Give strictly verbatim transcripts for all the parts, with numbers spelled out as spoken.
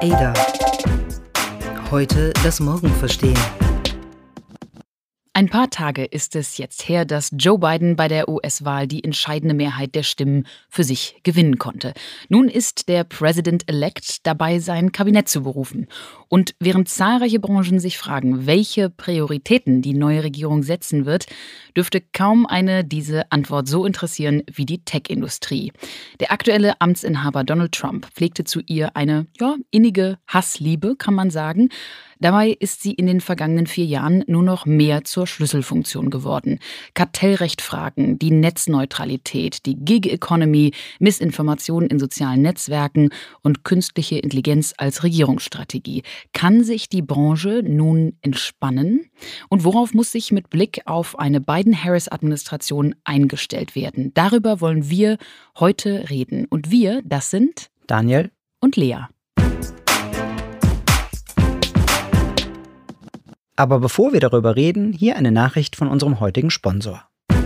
Ada. Heute das Morgen verstehen. Ein paar Tage ist es jetzt her, dass Joe Biden bei der U S-Wahl die entscheidende Mehrheit der Stimmen für sich gewinnen konnte. Nun ist der President-elect dabei, sein Kabinett zu berufen. Und während zahlreiche Branchen sich fragen, welche Prioritäten die neue Regierung setzen wird, dürfte kaum eine diese Antwort so interessieren wie die Tech-Industrie. Der aktuelle Amtsinhaber Donald Trump pflegte zu ihr eine, ja, innige Hassliebe, kann man sagen. Dabei ist sie in den vergangenen vier Jahren nur noch mehr zur Schlüsselfunktion geworden. Kartellrechtfragen, die Netzneutralität, die Gig Economy, Missinformation in sozialen Netzwerken und künstliche Intelligenz als Regierungsstrategie. Kann sich die Branche nun entspannen? Und worauf muss sich mit Blick auf eine Biden-Harris-Administration eingestellt werden? Darüber wollen wir heute reden. Und wir, das sind Daniel und Lea. Aber bevor wir darüber reden, hier eine Nachricht von unserem heutigen Sponsor.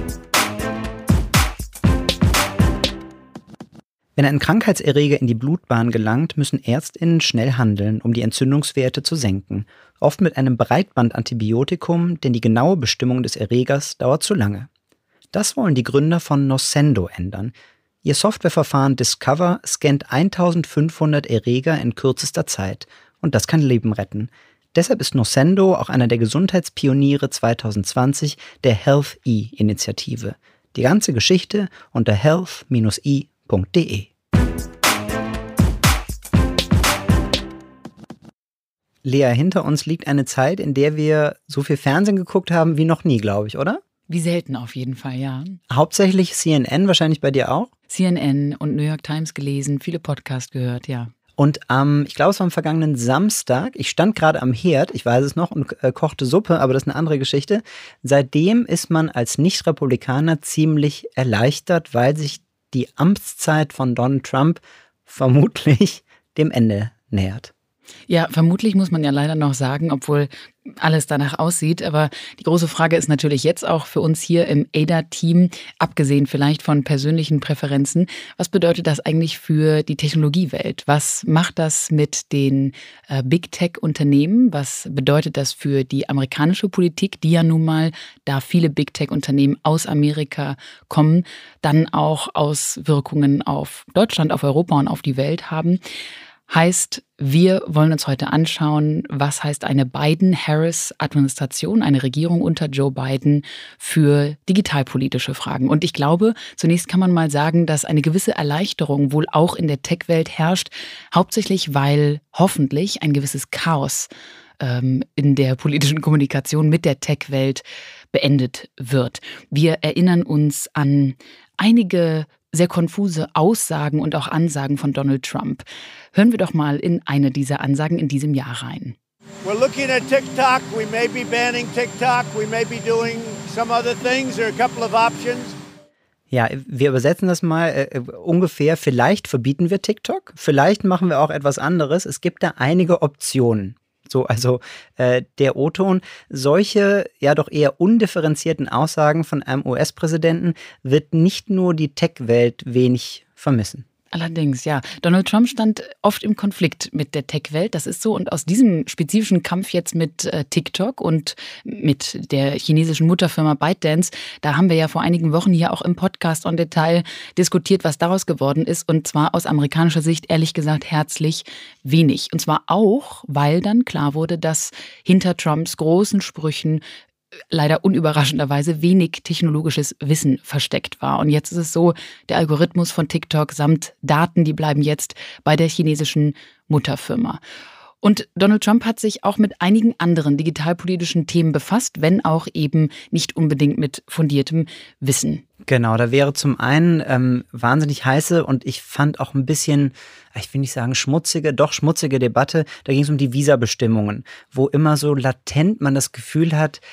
Wenn ein Krankheitserreger in die Blutbahn gelangt, müssen ÄrztInnen schnell handeln, um die Entzündungswerte zu senken. Oft mit einem Breitbandantibiotikum, denn die genaue Bestimmung des Erregers dauert zu lange. Das wollen die Gründer von Nocendo ändern. Ihr Softwareverfahren Discover scannt eintausendfünfhundert Erreger in kürzester Zeit. Und das kann Leben retten. Deshalb ist Nocendo auch einer der Gesundheitspioniere zwanzig zwanzig der Health-E-Initiative. Die ganze Geschichte unter health dash e punkt de. Lea, hinter uns liegt eine Zeit, in der wir so viel Fernsehen geguckt haben wie noch nie, glaube ich, oder? Wie selten auf jeden Fall, ja. Hauptsächlich C N N, wahrscheinlich bei dir auch? C N N und New York Times gelesen, viele Podcasts gehört, ja. Und am, ähm, ich glaube, es war am vergangenen Samstag, ich stand gerade am Herd, ich weiß es noch, und äh, kochte Suppe, aber das ist eine andere Geschichte. Seitdem ist man als Nicht-Republikaner ziemlich erleichtert, weil sich die Amtszeit von Donald Trump vermutlich dem Ende nähert. Ja, vermutlich muss man ja leider noch sagen, obwohl alles danach aussieht. Aber die große Frage ist natürlich jetzt auch für uns hier im A D A-Team, abgesehen vielleicht von persönlichen Präferenzen, was bedeutet das eigentlich für die Technologiewelt? Was macht das mit den äh, Big-Tech-Unternehmen? Was bedeutet das für die amerikanische Politik, die ja nun mal, da viele Big-Tech-Unternehmen aus Amerika kommen, dann auch Auswirkungen auf Deutschland, auf Europa und auf die Welt haben? Heißt, wir wollen uns heute anschauen, was heißt eine Biden-Harris-Administration, eine Regierung unter Joe Biden für digitalpolitische Fragen. Und ich glaube, zunächst kann man mal sagen, dass eine gewisse Erleichterung wohl auch in der Tech-Welt herrscht, hauptsächlich weil hoffentlich ein gewisses Chaos ähm, in der politischen Kommunikation mit der Tech-Welt beendet wird. Wir erinnern uns an einige sehr konfuse Aussagen und auch Ansagen von Donald Trump. Hören wir doch mal in eine dieser Ansagen in diesem Jahr rein. We're looking at TikTok. We may be banning TikTok. We may be doing some other things. There are a couple of options. Ja, wir übersetzen das mal äh, ungefähr. Vielleicht verbieten wir TikTok. Vielleicht machen wir auch etwas anderes. Es gibt da einige Optionen. So, also äh, der O-Ton, solche ja doch eher undifferenzierten Aussagen von einem U S-Präsidenten wird nicht nur die Tech-Welt wenig vermissen. Allerdings, ja. Donald Trump stand oft im Konflikt mit der Tech-Welt, das ist so. Und aus diesem spezifischen Kampf jetzt mit äh, TikTok und mit der chinesischen Mutterfirma ByteDance, da haben wir ja vor einigen Wochen hier auch im Podcast en Detail diskutiert, was daraus geworden ist. Und zwar aus amerikanischer Sicht, ehrlich gesagt, herzlich wenig. Und zwar auch, weil dann klar wurde, dass hinter Trumps großen Sprüchen leider unüberraschenderweise wenig technologisches Wissen versteckt war. Und jetzt ist es so, der Algorithmus von TikTok samt Daten, die bleiben jetzt bei der chinesischen Mutterfirma. Und Donald Trump hat sich auch mit einigen anderen digitalpolitischen Themen befasst, wenn auch eben nicht unbedingt mit fundiertem Wissen. Genau, da wäre zum einen ähm, wahnsinnig heiße und ich fand auch ein bisschen, ich will nicht sagen schmutzige, doch schmutzige Debatte, da ging es um die Visabestimmungen, wo immer so latent man das Gefühl hat,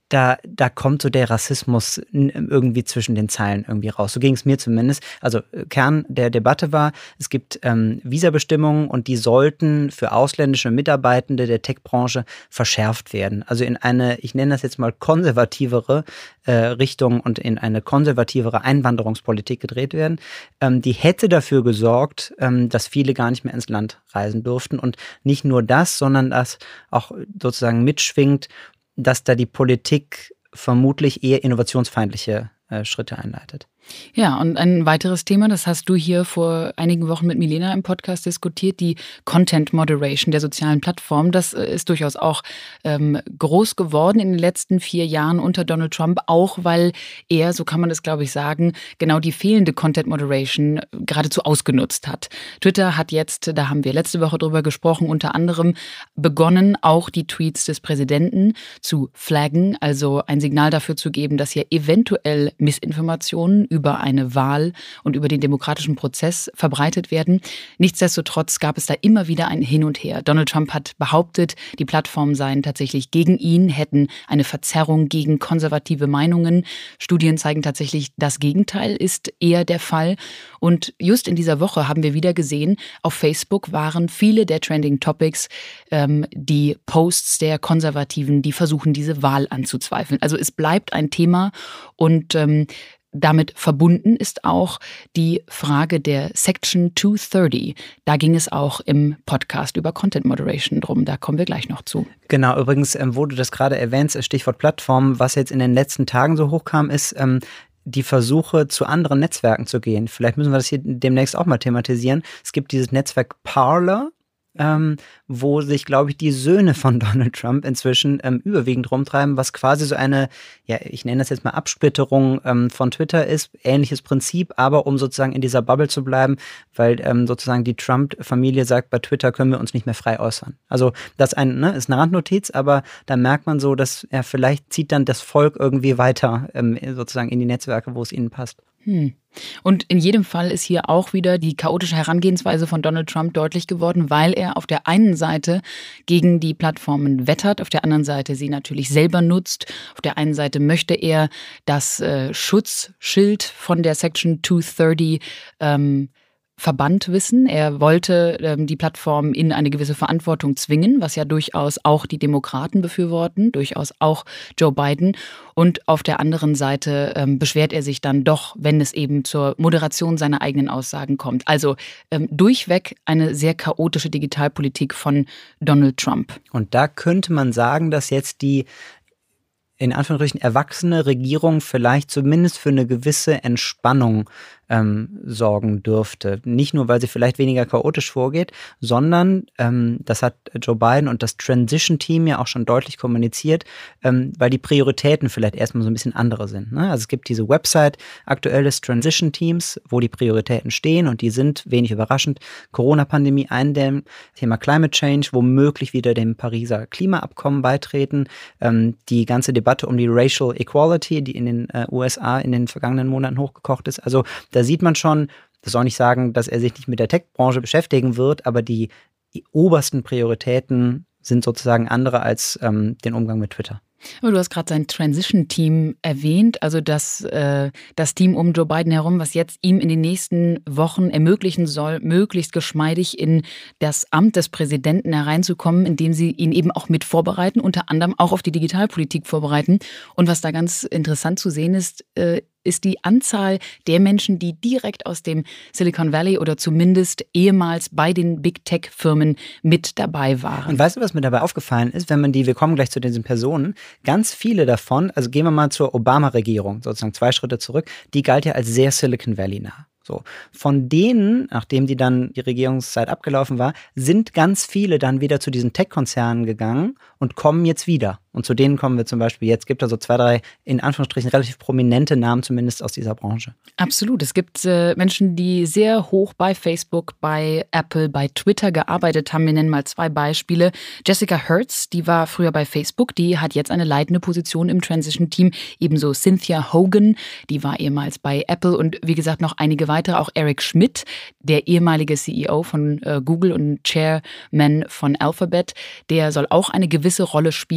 Da, da kommt so der Rassismus irgendwie zwischen den Zeilen irgendwie raus. So ging es mir zumindest. Also Kern der Debatte war, es gibt ähm, Visabestimmungen und die sollten für ausländische Mitarbeitende der Tech-Branche verschärft werden. Also in eine, ich nenne das jetzt mal konservativere äh, Richtung und in eine konservativere Einwanderungspolitik gedreht werden. Ähm, die hätte dafür gesorgt, ähm, dass viele gar nicht mehr ins Land reisen durften. Und nicht nur das, sondern dass auch sozusagen mitschwingt, dass da die Politik vermutlich eher innovationsfeindliche äh, Schritte einleitet. Ja, und ein weiteres Thema, das hast du hier vor einigen Wochen mit Milena im Podcast diskutiert, die Content Moderation der sozialen Plattformen. Das ist durchaus auch ähm, groß geworden in den letzten vier Jahren unter Donald Trump, auch weil er, so kann man das glaube ich sagen, genau die fehlende Content Moderation geradezu ausgenutzt hat. Twitter hat jetzt, da haben wir letzte Woche drüber gesprochen, unter anderem begonnen, auch die Tweets des Präsidenten zu flaggen, also ein Signal dafür zu geben, dass hier eventuell Missinformationen über eine Wahl und über den demokratischen Prozess verbreitet werden. Nichtsdestotrotz gab es da immer wieder ein Hin und Her. Donald Trump hat behauptet, die Plattformen seien tatsächlich gegen ihn, hätten eine Verzerrung gegen konservative Meinungen. Studien zeigen tatsächlich, das Gegenteil ist eher der Fall. Und just in dieser Woche haben wir wieder gesehen, auf Facebook waren viele der Trending Topics ähm, die Posts der Konservativen, die versuchen, diese Wahl anzuzweifeln. Also es bleibt ein Thema und ähm, damit verbunden ist auch die Frage der Section zweihundertdreißig. Da ging es auch im Podcast über Content Moderation drum. Da kommen wir gleich noch zu. Genau, übrigens, ähm, wo du das gerade erwähnst, Stichwort Plattform, was jetzt in den letzten Tagen so hochkam, ist ähm, die Versuche, zu anderen Netzwerken zu gehen. Vielleicht müssen wir das hier demnächst auch mal thematisieren. Es gibt dieses Netzwerk Parler, Ähm, wo sich, glaube ich, die Söhne von Donald Trump inzwischen ähm, überwiegend rumtreiben, was quasi so eine, ja, ich nenne das jetzt mal Absplitterung ähm, von Twitter ist, ähnliches Prinzip, aber um sozusagen in dieser Bubble zu bleiben, weil ähm, sozusagen die Trump-Familie sagt, bei Twitter können wir uns nicht mehr frei äußern. Also das ein, ne, ist eine Randnotiz, aber da merkt man so, dass ja, vielleicht zieht dann das Volk irgendwie weiter ähm, sozusagen in die Netzwerke, wo es ihnen passt. Hm. Und in jedem Fall ist hier auch wieder die chaotische Herangehensweise von Donald Trump deutlich geworden, weil er auf der einen Seite gegen die Plattformen wettert, auf der anderen Seite sie natürlich selber nutzt. Auf der einen Seite möchte er das äh, Schutzschild von der Section zweihundertdreißig ähm, verbannt wissen. Er wollte ähm, die Plattform in eine gewisse Verantwortung zwingen, was ja durchaus auch die Demokraten befürworten, durchaus auch Joe Biden. Und auf der anderen Seite ähm, beschwert er sich dann doch, wenn es eben zur Moderation seiner eigenen Aussagen kommt. Also ähm, durchweg eine sehr chaotische Digitalpolitik von Donald Trump. Und da könnte man sagen, dass jetzt die in Anführungsstrichen erwachsene Regierung vielleicht zumindest für eine gewisse Entspannung ähm, sorgen dürfte. Nicht nur, weil sie vielleicht weniger chaotisch vorgeht, sondern, ähm, das hat Joe Biden und das Transition-Team ja auch schon deutlich kommuniziert, ähm, weil die Prioritäten vielleicht erstmal so ein bisschen andere sind. Ne? Also es gibt diese Website aktuell des Transition-Teams, wo die Prioritäten stehen und die sind, wenig überraschend, Corona-Pandemie eindämmen, Thema Climate Change, womöglich wieder dem Pariser Klimaabkommen beitreten, ähm, die ganze Debatte um die Racial Equality, die in den äh, U S A in den vergangenen Monaten hochgekocht ist. Also da sieht man schon, das soll nicht sagen, dass er sich nicht mit der Tech-Branche beschäftigen wird, aber die, die obersten Prioritäten sind sozusagen andere als ähm, den Umgang mit Twitter. Aber du hast gerade sein Transition-Team erwähnt, also das, äh, das Team um Joe Biden herum, was jetzt ihm in den nächsten Wochen ermöglichen soll, möglichst geschmeidig in das Amt des Präsidenten hereinzukommen, indem sie ihn eben auch mit vorbereiten, unter anderem auch auf die Digitalpolitik vorbereiten. Und was da ganz interessant zu sehen ist, äh, ist die Anzahl der Menschen, die direkt aus dem Silicon Valley oder zumindest ehemals bei den Big Tech-Firmen mit dabei waren. Und weißt du, was mir dabei aufgefallen ist, wenn man die, wir kommen gleich zu diesen Personen, ganz viele davon, also gehen wir mal zur Obama-Regierung, sozusagen zwei Schritte zurück, die galt ja als sehr Silicon Valley nah. So. Von denen, nachdem die dann die Regierungszeit abgelaufen war, sind ganz viele dann wieder zu diesen Tech-Konzernen gegangen und kommen jetzt wieder. Und zu denen kommen wir zum Beispiel jetzt. Gibt es also zwei, drei, in Anführungsstrichen, relativ prominente Namen zumindest aus dieser Branche. Absolut. Es gibt äh, Menschen, die sehr hoch bei Facebook, bei Apple, bei Twitter gearbeitet haben. Wir nennen mal zwei Beispiele. Jessica Hertz, die war früher bei Facebook, die hat jetzt eine leitende Position im Transition-Team. Ebenso Cynthia Hogan, die war ehemals bei Apple. Und wie gesagt, noch einige weitere. Auch Eric Schmidt, der ehemalige C E O von äh, Google und Chairman von Alphabet, der soll auch eine gewisse Rolle spielen,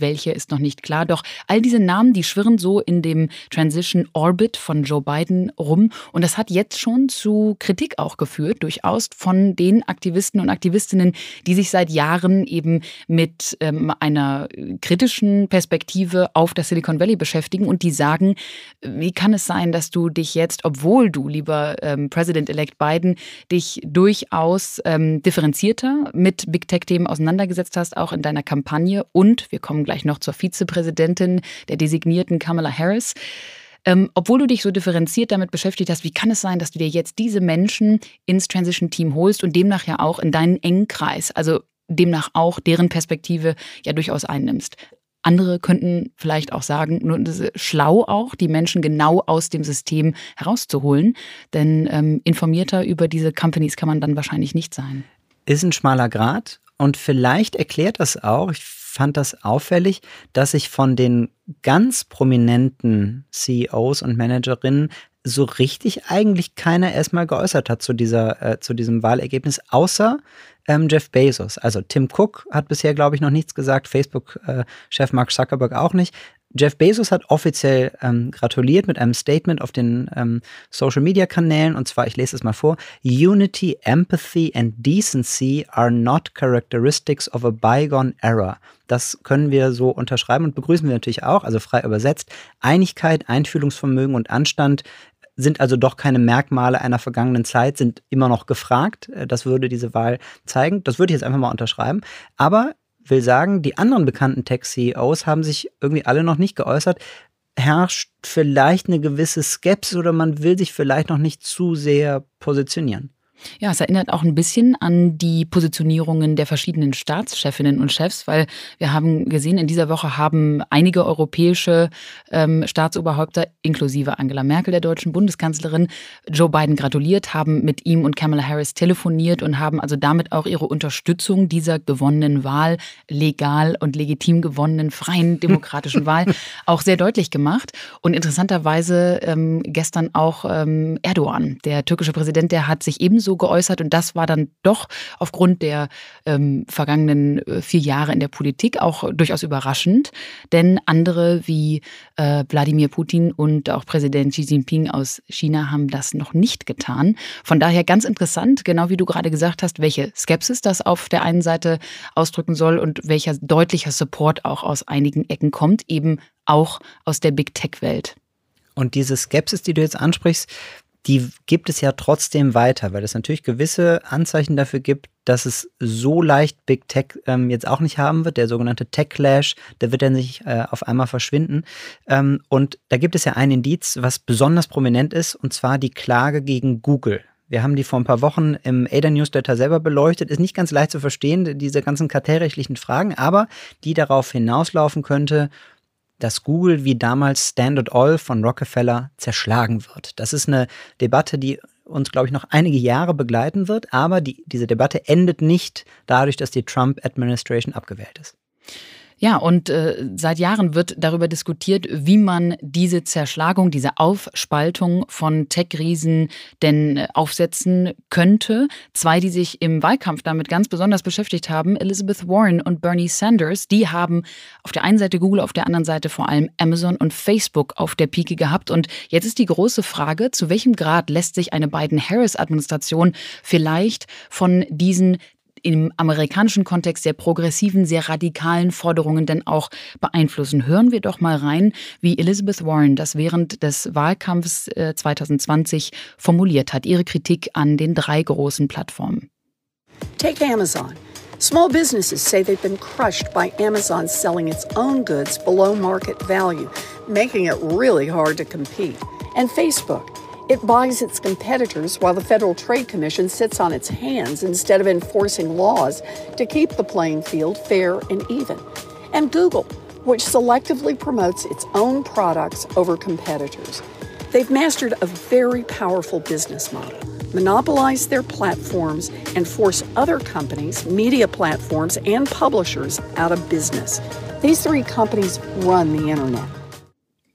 welche ist noch nicht klar. Doch all diese Namen, die schwirren so in dem Transition Orbit von Joe Biden rum. Und das hat jetzt schon zu Kritik auch geführt, durchaus von den Aktivisten und Aktivistinnen, die sich seit Jahren eben mit ähm, einer kritischen Perspektive auf das Silicon Valley beschäftigen und die sagen, wie kann es sein, dass du dich jetzt, obwohl du, lieber ähm, President-elect Biden, dich durchaus ähm, differenzierter mit Big Tech-Themen auseinandergesetzt hast, auch in deiner Kampagne. Und wir kommen gleich noch zur Vizepräsidentin der designierten Kamala Harris. Ähm, obwohl du dich so differenziert damit beschäftigt hast, wie kann es sein, dass du dir jetzt diese Menschen ins Transition-Team holst und demnach ja auch in deinen engen Kreis, also demnach auch deren Perspektive ja durchaus einnimmst? Andere könnten vielleicht auch sagen, nur das ist schlau auch, die Menschen genau aus dem System herauszuholen. Denn ähm, informierter über diese Companies kann man dann wahrscheinlich nicht sein. Ist ein schmaler Grat und vielleicht erklärt das auch, ich fand das auffällig, dass sich von den ganz prominenten C E Os und Managerinnen so richtig eigentlich keiner erstmal geäußert hat zu dieser, äh, zu diesem Wahlergebnis, außer ähm, Jeff Bezos. Also Tim Cook hat bisher, glaube ich, noch nichts gesagt, Facebook-Chef Mark Zuckerberg auch nicht. Jeff Bezos hat offiziell ähm, gratuliert mit einem Statement auf den ähm, Social-Media-Kanälen, und zwar, ich lese es mal vor: Unity, empathy and decency are not characteristics of a bygone era. Das können wir so unterschreiben und begrüßen wir natürlich auch, also frei übersetzt. Einigkeit, Einfühlungsvermögen und Anstand sind also doch keine Merkmale einer vergangenen Zeit, sind immer noch gefragt. Das würde diese Wahl zeigen. Das würde ich jetzt einfach mal unterschreiben. Aber will sagen, die anderen bekannten Tech-C E Os haben sich irgendwie alle noch nicht geäußert. Herrscht vielleicht eine gewisse Skepsis oder man will sich vielleicht noch nicht zu sehr positionieren. Ja, es erinnert auch ein bisschen an die Positionierungen der verschiedenen Staatschefinnen und Chefs, weil wir haben gesehen, in dieser Woche haben einige europäische ähm, Staatsoberhäupter, inklusive Angela Merkel, der deutschen Bundeskanzlerin, Joe Biden gratuliert, haben mit ihm und Kamala Harris telefoniert und haben also damit auch ihre Unterstützung dieser gewonnenen Wahl, legal und legitim gewonnenen, freien, demokratischen Wahl, auch sehr deutlich gemacht. Und interessanterweise ähm, gestern auch ähm, Erdogan, der türkische Präsident, der hat sich ebenso so geäußert und das war dann doch aufgrund der ähm, vergangenen äh, vier Jahre in der Politik auch durchaus überraschend, denn andere wie äh, Wladimir Putin und auch Präsident Xi Jinping aus China haben das noch nicht getan. Von daher ganz interessant, genau wie du gerade gesagt hast, welche Skepsis das auf der einen Seite ausdrücken soll und welcher deutlicher Support auch aus einigen Ecken kommt, eben auch aus der Big Tech-Welt. Und diese Skepsis, die du jetzt ansprichst, die gibt es ja trotzdem weiter, weil es natürlich gewisse Anzeichen dafür gibt, dass es so leicht Big Tech ähm, jetzt auch nicht haben wird. Der sogenannte Tech-Clash, der wird dann nicht äh, auf einmal verschwinden. Ähm, und da gibt es ja ein Indiz, was besonders prominent ist, und zwar die Klage gegen Google. Wir haben die vor ein paar Wochen im A D A-Newsletter selber beleuchtet. Ist nicht ganz leicht zu verstehen, diese ganzen kartellrechtlichen Fragen, aber die darauf hinauslaufen könnte, dass Google wie damals Standard Oil von Rockefeller zerschlagen wird. Das ist eine Debatte, die uns, glaube ich, noch einige Jahre begleiten wird, aber die, diese Debatte endet nicht dadurch, dass die Trump-Administration abgewählt ist. Ja, und äh, seit Jahren wird darüber diskutiert, wie man diese Zerschlagung, diese Aufspaltung von Tech-Riesen denn äh, aufsetzen könnte. Zwei, die sich im Wahlkampf damit ganz besonders beschäftigt haben, Elizabeth Warren und Bernie Sanders, die haben auf der einen Seite Google, auf der anderen Seite vor allem Amazon und Facebook auf der Pike gehabt. Und jetzt ist die große Frage, zu welchem Grad lässt sich eine Biden-Harris-Administration vielleicht von diesen im amerikanischen Kontext sehr progressiven, sehr radikalen Forderungen denn auch beeinflussen. Hören wir doch mal rein, wie Elizabeth Warren das während des Wahlkampfs zwanzig zwanzig formuliert hat. Ihre Kritik an den drei großen Plattformen. Take Amazon. Small businesses say they've been crushed by Amazon selling its own goods below market value, making it really hard to compete. And Facebook. It buys its competitors while the Federal Trade Commission sits on its hands instead of enforcing laws to keep the playing field fair and even. And Google, which selectively promotes its own products over competitors. They've mastered a very powerful business model, monopolize their platforms, and force other companies, media platforms, and publishers out of business. These three companies run the internet.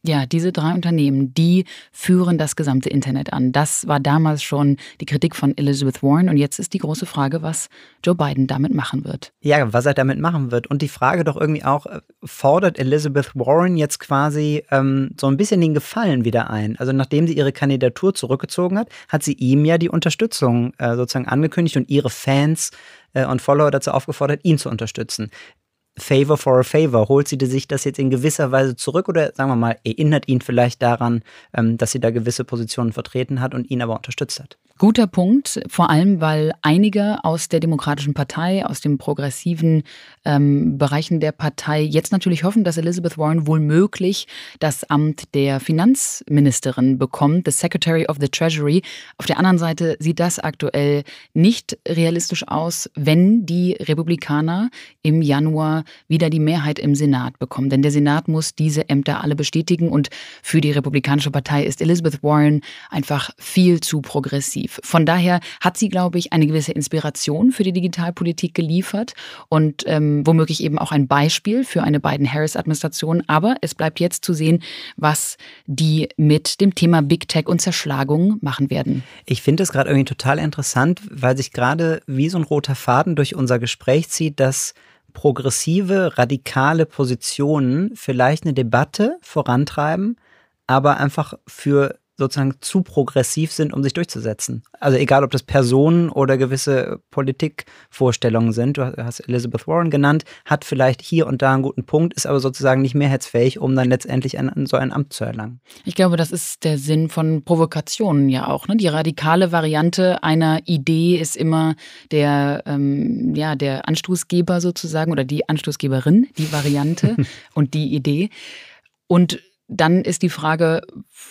Ja, diese drei Unternehmen, die führen das gesamte Internet an. Das war damals schon die Kritik von Elizabeth Warren und jetzt ist die große Frage, was Joe Biden damit machen wird. Ja, was er damit machen wird. Und die Frage doch irgendwie auch, fordert Elizabeth Warren jetzt quasi ähm, so ein bisschen den Gefallen wieder ein? Also nachdem sie ihre Kandidatur zurückgezogen hat, hat sie ihm ja die Unterstützung äh, sozusagen angekündigt und ihre Fans äh, und Follower dazu aufgefordert, ihn zu unterstützen. Favor for a favor. Holt sie sich das jetzt in gewisser Weise zurück oder, sagen wir mal, erinnert ihn vielleicht daran, dass sie da gewisse Positionen vertreten hat und ihn aber unterstützt hat? Guter Punkt, vor allem, weil einige aus der Demokratischen Partei, aus den progressiven ähm, Bereichen der Partei jetzt natürlich hoffen, dass Elizabeth Warren wohl möglich das Amt der Finanzministerin bekommt, the Secretary of the Treasury. Auf der anderen Seite sieht das aktuell nicht realistisch aus, wenn die Republikaner im Januar wieder die Mehrheit im Senat bekommen. Denn der Senat muss diese Ämter alle bestätigen und für die Republikanische Partei ist Elizabeth Warren einfach viel zu progressiv. Von daher hat sie, glaube ich, eine gewisse Inspiration für die Digitalpolitik geliefert und ähm, womöglich eben auch ein Beispiel für eine Biden-Harris-Administration. Aber es bleibt jetzt zu sehen, was die mit dem Thema Big Tech und Zerschlagung machen werden. Ich finde es gerade irgendwie total interessant, weil sich gerade wie so ein roter Faden durch unser Gespräch zieht, dass progressive, radikale Positionen vielleicht eine Debatte vorantreiben, aber einfach für sozusagen zu progressiv sind, um sich durchzusetzen. Also egal, ob das Personen oder gewisse Politikvorstellungen sind. Du hast Elizabeth Warren genannt, hat vielleicht hier und da einen guten Punkt, ist aber sozusagen nicht mehrheitsfähig, um dann letztendlich ein, so ein Amt zu erlangen. Ich glaube, das ist der Sinn von Provokationen ja auch. Ne? Die radikale Variante einer Idee ist immer der, ähm, ja, der Anstoßgeber sozusagen oder die Anstoßgeberin, die Variante und die Idee. Und dann ist die Frage,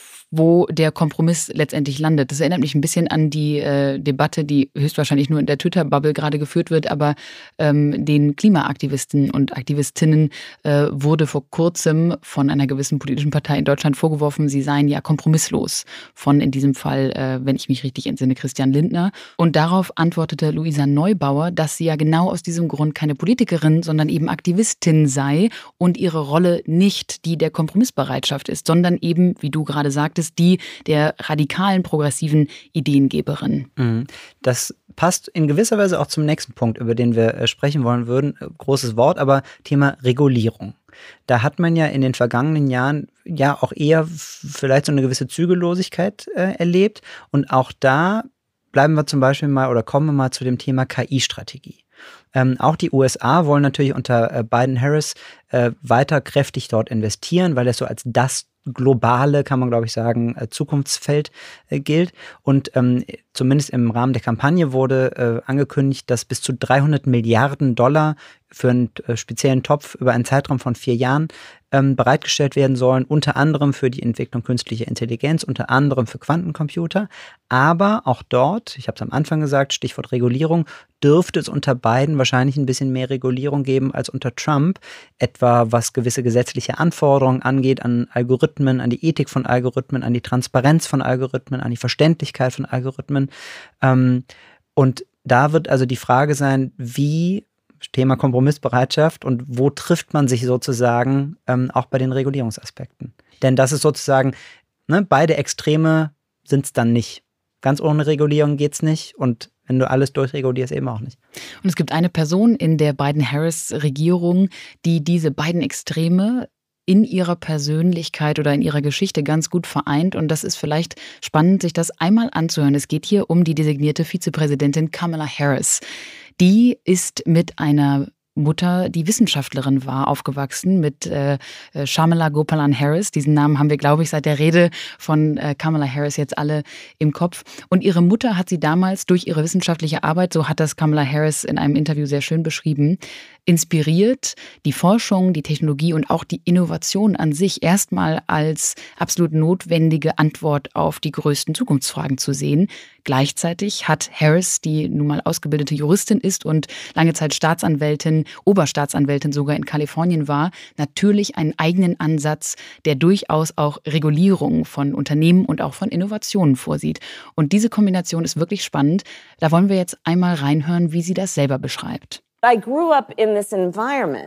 wo der Kompromiss letztendlich landet. Das erinnert mich ein bisschen an die äh, Debatte, die höchstwahrscheinlich nur in der Twitter-Bubble gerade geführt wird, aber ähm, den Klimaaktivisten und Aktivistinnen äh, wurde vor kurzem von einer gewissen politischen Partei in Deutschland vorgeworfen, sie seien ja kompromisslos. Von in diesem Fall, äh, wenn ich mich richtig entsinne, Christian Lindner. Und darauf antwortete Luisa Neubauer, dass sie ja genau aus diesem Grund keine Politikerin, sondern eben Aktivistin sei und ihre Rolle nicht die der Kompromissbereitschaft ist, sondern eben, wie du gerade sagtest, die der radikalen, progressiven Ideengeberin. Das passt in gewisser Weise auch zum nächsten Punkt, über den wir sprechen wollen würden. Großes Wort, aber Thema Regulierung. Da hat man ja in den vergangenen Jahren ja auch eher vielleicht so eine gewisse Zügellosigkeit äh, erlebt. Und auch da bleiben wir zum Beispiel mal oder kommen wir mal zu dem Thema K I-Strategie. Ähm, auch die U S A wollen natürlich unter äh, Biden-Harris äh, weiter kräftig dort investieren, weil es so als das globale, kann man glaube ich sagen, äh, Zukunftsfeld äh, gilt. Und ähm, zumindest im Rahmen der Kampagne wurde äh, angekündigt, dass bis zu dreihundert Milliarden Dollar für einen äh, speziellen Topf über einen Zeitraum von vier Jahren ähm, bereitgestellt werden sollen, unter anderem für die Entwicklung künstlicher Intelligenz, unter anderem für Quantencomputer. Aber auch dort, ich habe es am Anfang gesagt, Stichwort Regulierung, dürfte es unter Biden wahrscheinlich ein bisschen mehr Regulierung geben als unter Trump, etwa was gewisse gesetzliche Anforderungen angeht an Algorithmen, an die Ethik von Algorithmen, an die Transparenz von Algorithmen, an die Verständlichkeit von Algorithmen. Ähm, und da wird also die Frage sein, wie Thema Kompromissbereitschaft und wo trifft man sich sozusagen ähm, auch bei den Regulierungsaspekten. Denn das ist sozusagen, ne, beide Extreme sind es dann nicht. Ganz ohne Regulierung geht es nicht und wenn du alles durchregulierst, eben auch nicht. Und es gibt eine Person in der Biden-Harris-Regierung, die diese beiden Extreme in ihrer Persönlichkeit oder in ihrer Geschichte ganz gut vereint. Und das ist vielleicht spannend, sich das einmal anzuhören. Es geht hier um die designierte Vizepräsidentin Kamala Harris. Die ist mit einer Mutter, die Wissenschaftlerin war, aufgewachsen mit äh, Shamala Gopalan Harris. Diesen Namen haben wir, glaube ich, seit der Rede von äh, Kamala Harris jetzt alle im Kopf. Und ihre Mutter hat sie damals durch ihre wissenschaftliche Arbeit, so hat das Kamala Harris in einem Interview sehr schön beschrieben, inspiriert, die Forschung, die Technologie und auch die Innovation an sich erstmal als absolut notwendige Antwort auf die größten Zukunftsfragen zu sehen. Gleichzeitig hat Harris, die nun mal ausgebildete Juristin ist und lange Zeit Staatsanwältin, Oberstaatsanwältin sogar in Kalifornien war, natürlich einen eigenen Ansatz, der durchaus auch Regulierung von Unternehmen und auch von Innovationen vorsieht. Und diese Kombination ist wirklich spannend. Da wollen wir jetzt einmal reinhören, wie sie das selber beschreibt. I grew up in this environment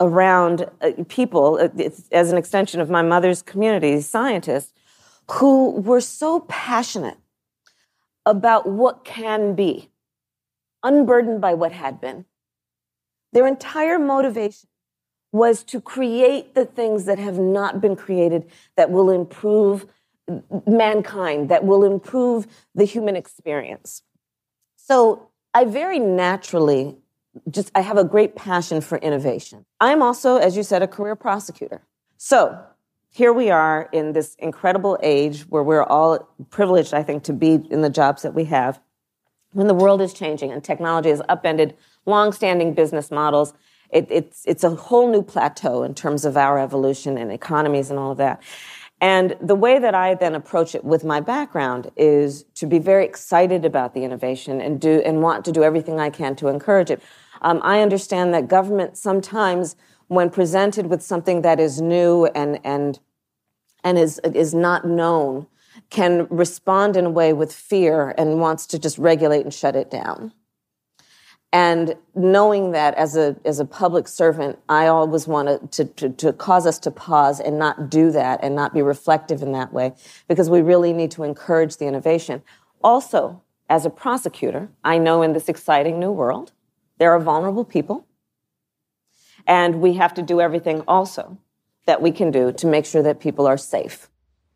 around uh, people, uh, it's, as an extension of my mother's community, scientists, who were so passionate about what can be, unburdened by what had been. Their entire motivation was to create the things that have not been created that will improve mankind, that will improve the human experience. So I very naturally just, I have a great passion for innovation. I'm also, as you said, a career prosecutor. So here we are in this incredible age where we're all privileged, I think, to be in the jobs that we have, when the world is changing and technology has upended long-standing business models. It, it's, it's a whole new plateau in terms of our evolution and economies and all of that. And the way that I then approach it with my background is to be very excited about the innovation and do and want to do everything I can to encourage it. Um, I understand that government sometimes, when presented with something that is new and and and is is not known, can respond in a way with fear and wants to just regulate and shut it down. And knowing that as a as a public servant, I always want to, to, to cause us to pause and not do that and not be reflective in that way, because we really need to encourage the innovation. Also, as a prosecutor, I know in this exciting new world, there are vulnerable people, and we have to do everything also that we can do to make sure that people are safe.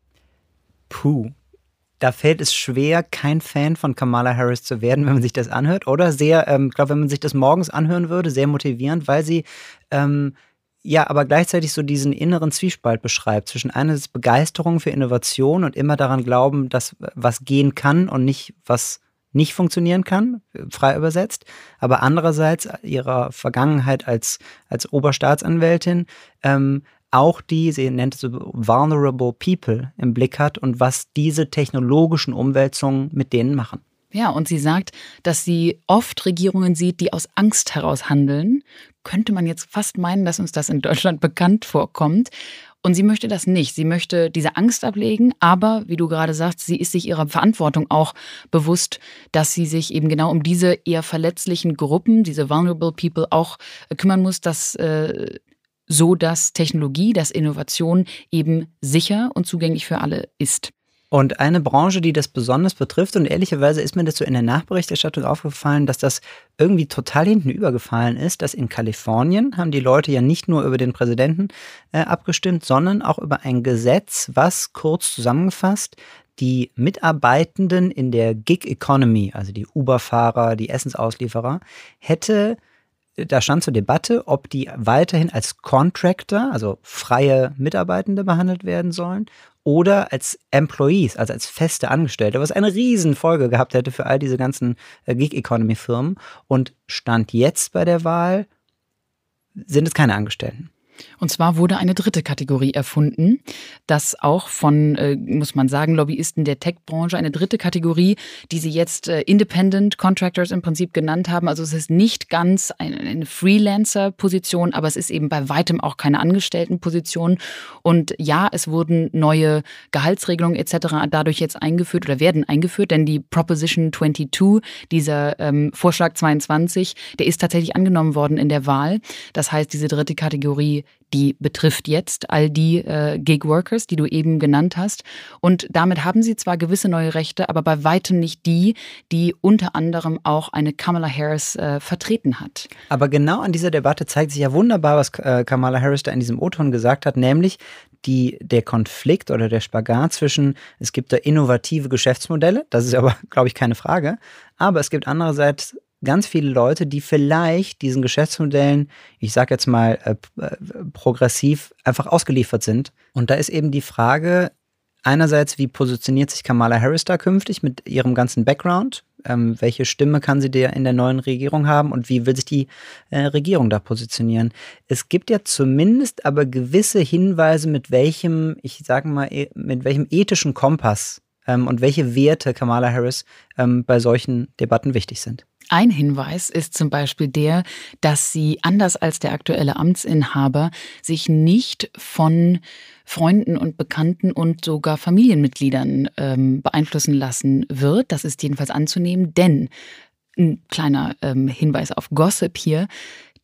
Puh. Da fällt es schwer, kein Fan von Kamala Harris zu werden, wenn man sich das anhört, oder? Sehr, ähm, ich glaube, wenn man sich das morgens anhören würde, sehr motivierend, weil sie ähm, ja aber gleichzeitig so diesen inneren Zwiespalt beschreibt zwischen einerseits Begeisterung für Innovation und immer daran glauben, dass was gehen kann und nicht was nicht funktionieren kann, frei übersetzt, aber andererseits ihrer Vergangenheit als, als Oberstaatsanwältin ähm, auch die, sie nennt es so vulnerable people im Blick hat und was diese technologischen Umwälzungen mit denen machen. Ja, und sie sagt, dass sie oft Regierungen sieht, die aus Angst heraus handeln. Könnte man jetzt fast meinen, dass uns das in Deutschland bekannt vorkommt. Und sie möchte das nicht. Sie möchte diese Angst ablegen, aber, wie du gerade sagst, sie ist sich ihrer Verantwortung auch bewusst, dass sie sich eben genau um diese eher verletzlichen Gruppen, diese vulnerable people, auch kümmern muss, dass äh, so dass Technologie, dass Innovation eben sicher und zugänglich für alle ist. Und eine Branche, die das besonders betrifft, und ehrlicherweise ist mir das so in der Nachberichterstattung aufgefallen, dass das irgendwie total hinten übergefallen ist, dass in Kalifornien haben die Leute ja nicht nur über den Präsidenten äh, abgestimmt, sondern auch über ein Gesetz, was kurz zusammengefasst die Mitarbeitenden in der Gig Economy, also die Uber-Fahrer, die Essensauslieferer, hätte Da stand zur Debatte, ob die weiterhin als Contractor, also freie Mitarbeitende behandelt werden sollen oder als Employees, also als feste Angestellte, was eine Riesenfolge gehabt hätte für all diese ganzen Gig-Economy-Firmen. Und Stand jetzt bei der Wahl sind es keine Angestellten. Und zwar wurde eine dritte Kategorie erfunden, das auch von, äh, muss man sagen, Lobbyisten der Tech-Branche, eine dritte Kategorie, die sie jetzt äh, Independent Contractors im Prinzip genannt haben. Also es ist nicht ganz eine, eine Freelancer-Position, aber es ist eben bei weitem auch keine Angestelltenposition. Und ja, es wurden neue Gehaltsregelungen et cetera dadurch jetzt eingeführt oder werden eingeführt, denn die Proposition zweiundzwanzig, dieser ähm, Vorschlag zweiundzwanzig, der ist tatsächlich angenommen worden in der Wahl. Das heißt, diese dritte Kategorie, die betrifft jetzt all die äh, Gig-Workers, die du eben genannt hast. Und damit haben sie zwar gewisse neue Rechte, aber bei weitem nicht die, die unter anderem auch eine Kamala Harris äh, vertreten hat. Aber genau an dieser Debatte zeigt sich ja wunderbar, was äh, Kamala Harris da in diesem O-Ton gesagt hat, nämlich die, der Konflikt oder der Spagat zwischen, es gibt da innovative Geschäftsmodelle, das ist aber, glaube ich, keine Frage, aber es gibt andererseits ganz viele Leute, die vielleicht diesen Geschäftsmodellen, ich sage jetzt mal äh, progressiv, einfach ausgeliefert sind. Und da ist eben die Frage, einerseits, wie positioniert sich Kamala Harris da künftig mit ihrem ganzen Background? Ähm, welche Stimme kann sie der in der neuen Regierung haben und wie will sich die äh, Regierung da positionieren? Es gibt ja zumindest aber gewisse Hinweise, mit welchem, ich sage mal, mit welchem ethischen Kompass ähm, und welche Werte Kamala Harris ähm, bei solchen Debatten wichtig sind. Ein Hinweis ist zum Beispiel der, dass sie, anders als der aktuelle Amtsinhaber, sich nicht von Freunden und Bekannten und sogar Familienmitgliedern ähm, beeinflussen lassen wird. Das ist jedenfalls anzunehmen, denn ein kleiner ähm, Hinweis auf Gossip hier.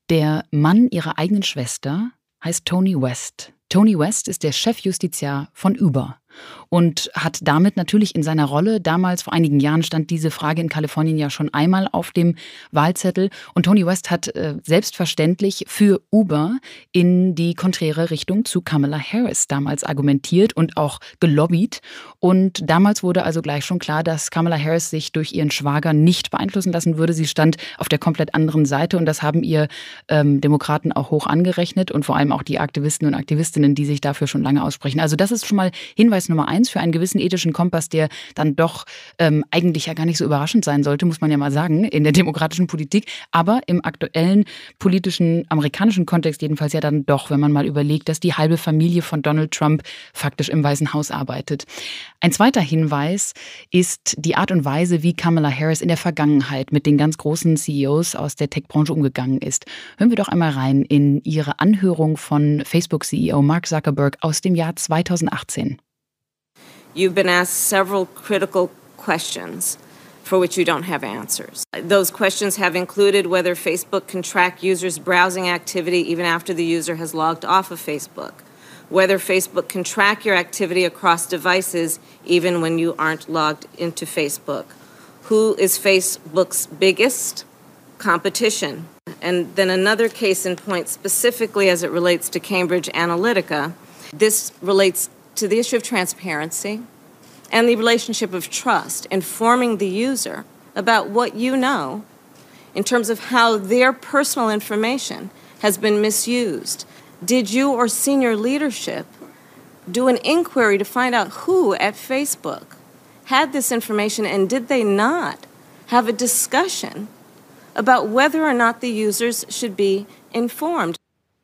Der Mann ihrer eigenen Schwester heißt Tony West. Tony West ist der Chefjustiziar von Uber und hat damit natürlich in seiner Rolle, damals vor einigen Jahren stand diese Frage in Kalifornien ja schon einmal auf dem Wahlzettel, und Tony West hat äh, selbstverständlich für Uber in die konträre Richtung zu Kamala Harris damals argumentiert und auch gelobbyt, und damals wurde also gleich schon klar, dass Kamala Harris sich durch ihren Schwager nicht beeinflussen lassen würde. Sie stand auf der komplett anderen Seite und das haben ihr ähm, Demokraten auch hoch angerechnet und vor allem auch die Aktivisten und Aktivistinnen, die sich dafür schon lange aussprechen. Also das ist schon mal Hinweis Nummer eins für einen gewissen ethischen Kompass, der dann doch ähm, eigentlich ja gar nicht so überraschend sein sollte, muss man ja mal sagen, in der demokratischen Politik, aber im aktuellen politischen, amerikanischen Kontext jedenfalls ja dann doch, wenn man mal überlegt, dass die halbe Familie von Donald Trump faktisch im Weißen Haus arbeitet. Ein zweiter Hinweis ist die Art und Weise, wie Kamala Harris in der Vergangenheit mit den ganz großen C E Os aus der Tech-Branche umgegangen ist. Hören wir doch einmal rein in ihre Anhörung von Facebook-C E O Mark Zuckerberg aus dem Jahr zweitausendachtzehn. You've been asked several critical questions for which you don't have answers. Those questions have included whether Facebook can track users' browsing activity even after the user has logged off of Facebook, whether Facebook can track your activity across devices even when you aren't logged into Facebook, who is Facebook's biggest competition. And then another case in point specifically as it relates to Cambridge Analytica. This relates to the issue of transparency and the relationship of trust, informing the user about what you know in terms of how their personal information has been misused. Did you or senior leadership do an inquiry to find out who at Facebook had this information, and did they not have a discussion about whether or not the users should be informed?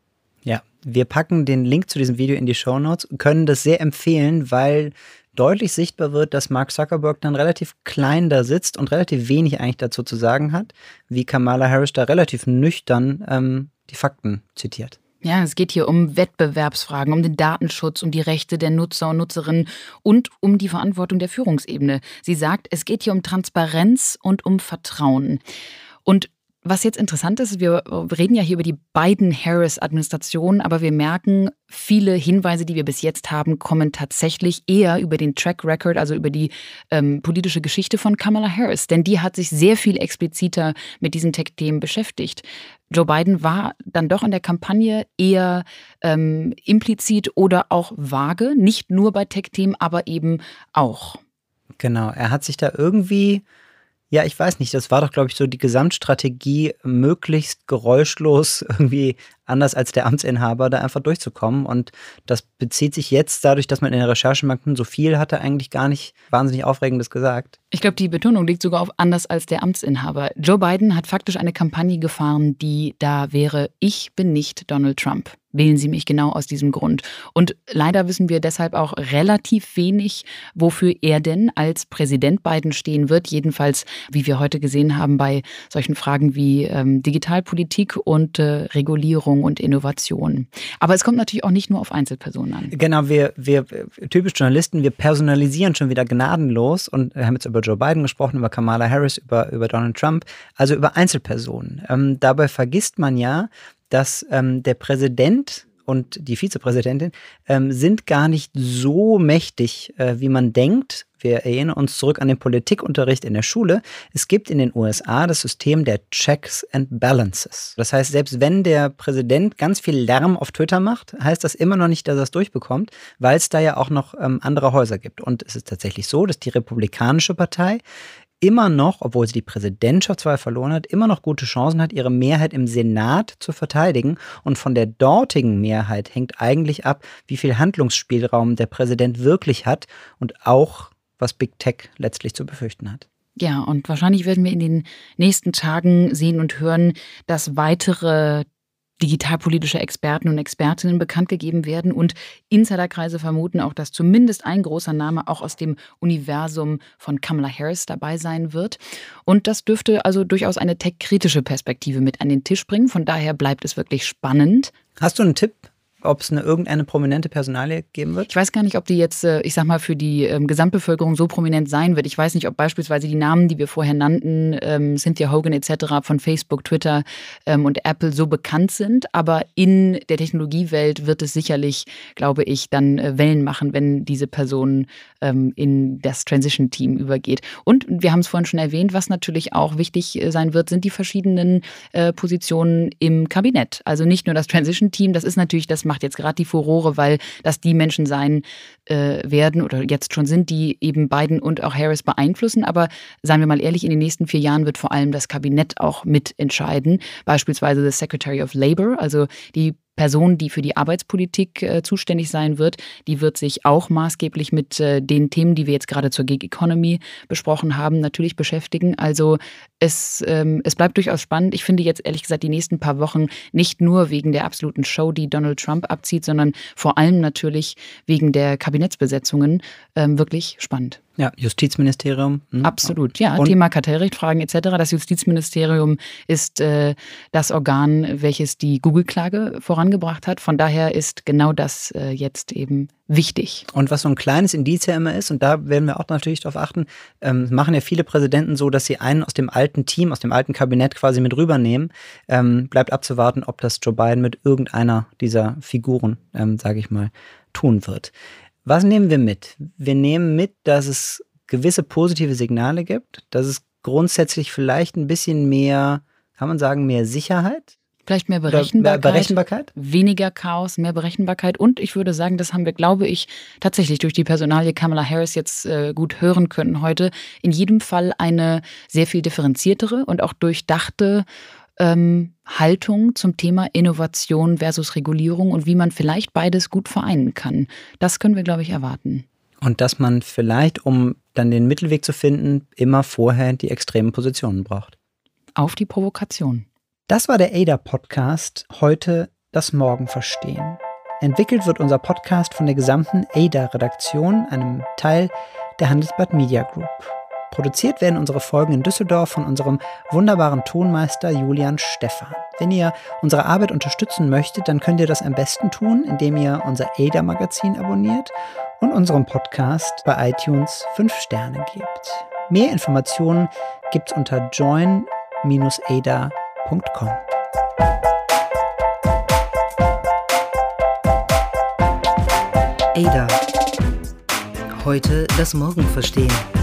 Ja, wir packen den Link zu diesem Video in die Shownotes und können das sehr empfehlen, weil deutlich sichtbar wird, dass Mark Zuckerberg dann relativ klein da sitzt und relativ wenig eigentlich dazu zu sagen hat, wie Kamala Harris da relativ nüchtern ähm, die Fakten zitiert. Ja, es geht hier um Wettbewerbsfragen, um den Datenschutz, um die Rechte der Nutzer und Nutzerinnen und um die Verantwortung der Führungsebene. Sie sagt, es geht hier um Transparenz und um Vertrauen. Und was jetzt interessant ist, wir reden ja hier über die Biden-Harris-Administration, aber wir merken, viele Hinweise, die wir bis jetzt haben, kommen tatsächlich eher über den Track Record, also über die ähm, politische Geschichte von Kamala Harris. Denn die hat sich sehr viel expliziter mit diesen Tech-Themen beschäftigt. Joe Biden war dann doch in der Kampagne eher ähm, implizit oder auch vage, nicht nur bei Tech-Themen, aber eben auch. Genau, er hat sich da irgendwie... Ja, ich weiß nicht, das war doch, glaube ich, so die Gesamtstrategie, möglichst geräuschlos, irgendwie anders als der Amtsinhaber, da einfach durchzukommen. Und das bezieht sich jetzt dadurch, dass man in der Recherche merkt, so viel hat er eigentlich gar nicht wahnsinnig Aufregendes gesagt. Ich glaube, die Betonung liegt sogar auf anders als der Amtsinhaber. Joe Biden hat faktisch eine Kampagne gefahren, die da wäre, ich bin nicht Donald Trump. Wählen Sie mich genau aus diesem Grund. Und leider wissen wir deshalb auch relativ wenig, wofür er denn als Präsident Biden stehen wird. Jedenfalls, wie wir heute gesehen haben, bei solchen Fragen wie ähm, Digitalpolitik und äh, Regulierung und Innovation. Aber es kommt natürlich auch nicht nur auf Einzelpersonen an. Genau, wir, wir typisch Journalisten, wir personalisieren schon wieder gnadenlos und haben jetzt über Joe Biden gesprochen, über Kamala Harris, über, über Donald Trump, also über Einzelpersonen. Ähm, dabei vergisst man ja, dass ähm, der Präsident und die Vizepräsidentin ähm, sind gar nicht so mächtig, äh, wie man denkt. Wir erinnern uns zurück an den Politikunterricht in der Schule. Es gibt in den U S A das System der Checks and Balances. Das heißt, selbst wenn der Präsident ganz viel Lärm auf Twitter macht, heißt das immer noch nicht, dass er es durchbekommt, weil es da ja auch noch ähm, andere Häuser gibt. Und es ist tatsächlich so, dass die Republikanische Partei immer noch, obwohl sie die Präsidentschaftswahl verloren hat, immer noch gute Chancen hat, ihre Mehrheit im Senat zu verteidigen. Und von der dortigen Mehrheit hängt eigentlich ab, wie viel Handlungsspielraum der Präsident wirklich hat und auch, was Big Tech letztlich zu befürchten hat. Ja, und wahrscheinlich werden wir in den nächsten Tagen sehen und hören, dass weitere digitalpolitische Experten und Expertinnen bekannt gegeben werden und Insiderkreise vermuten auch, dass zumindest ein großer Name auch aus dem Universum von Kamala Harris dabei sein wird. Und das dürfte also durchaus eine tech-kritische Perspektive mit an den Tisch bringen. Von daher bleibt es wirklich spannend. Hast du einen Tipp, ob es eine irgendeine prominente Personalie geben wird? Ich weiß gar nicht, ob die jetzt, ich sag mal, für die ähm, Gesamtbevölkerung so prominent sein wird. Ich weiß nicht, ob beispielsweise die Namen, die wir vorher nannten, ähm, Cynthia Hogan et cetera von Facebook, Twitter ähm, und Apple so bekannt sind. Aber in der Technologiewelt wird es sicherlich, glaube ich, dann äh, Wellen machen, wenn diese Person ähm, in das Transition-Team übergeht. Und wir haben es vorhin schon erwähnt, was natürlich auch wichtig äh, sein wird, sind die verschiedenen äh, Positionen im Kabinett. Also nicht nur das Transition-Team, das ist natürlich das macht jetzt gerade die Furore, weil das die Menschen sein äh, werden oder jetzt schon sind, die eben Biden und auch Harris beeinflussen. Aber seien wir mal ehrlich, in den nächsten vier Jahren wird vor allem das Kabinett auch mitentscheiden. Beispielsweise the Secretary of Labor, also die Person, die für die Arbeitspolitik äh, zuständig sein wird, die wird sich auch maßgeblich mit äh, den Themen, die wir jetzt gerade zur Gig Economy besprochen haben, natürlich beschäftigen. Also es, ähm, es bleibt durchaus spannend. Ich finde jetzt ehrlich gesagt die nächsten paar Wochen nicht nur wegen der absoluten Show, die Donald Trump abzieht, sondern vor allem natürlich wegen der Kabinettsbesetzungen ähm, wirklich spannend. Ja, Justizministerium. Hm. Absolut, ja. Und Thema Kartellrechtfragen et cetera. Das Justizministerium ist äh, das Organ, welches die Google-Klage vorangebracht hat. Von daher ist genau das äh, jetzt eben wichtig. Und was so ein kleines Indiz ja immer ist, und da werden wir auch natürlich darauf achten, ähm, machen ja viele Präsidenten so, dass sie einen aus dem alten Team, aus dem alten Kabinett quasi mit rübernehmen. Ähm, bleibt abzuwarten, ob das Joe Biden mit irgendeiner dieser Figuren, ähm, sage ich mal, tun wird. Was nehmen wir mit? Wir nehmen mit, dass es gewisse positive Signale gibt, dass es grundsätzlich vielleicht ein bisschen mehr, kann man sagen, mehr Sicherheit? Vielleicht mehr Berechenbarkeit, Berechenbarkeit, weniger Chaos, mehr Berechenbarkeit. Und ich würde sagen, das haben wir, glaube ich, tatsächlich durch die Personalie Kamala Harris jetzt äh, gut hören können heute. In jedem Fall eine sehr viel differenziertere und auch durchdachte ähm, Haltung zum Thema Innovation versus Regulierung und wie man vielleicht beides gut vereinen kann. Das können wir, glaube ich, erwarten. Und dass man vielleicht, um dann den Mittelweg zu finden, immer vorher die extremen Positionen braucht. Auf die Provokation. Das war der A D A-Podcast, heute das Morgen verstehen. Entwickelt wird unser Podcast von der gesamten A D A-Redaktion, einem Teil der Handelsblatt Media Group. Produziert werden unsere Folgen in Düsseldorf von unserem wunderbaren Tonmeister Julian Stephan. Wenn ihr unsere Arbeit unterstützen möchtet, dann könnt ihr das am besten tun, indem ihr unser A D A-Magazin abonniert und unserem Podcast bei iTunes fünf Sterne gebt. Mehr Informationen gibt's unter join dash a d a punkt com. A D A. Heute das Morgen verstehen.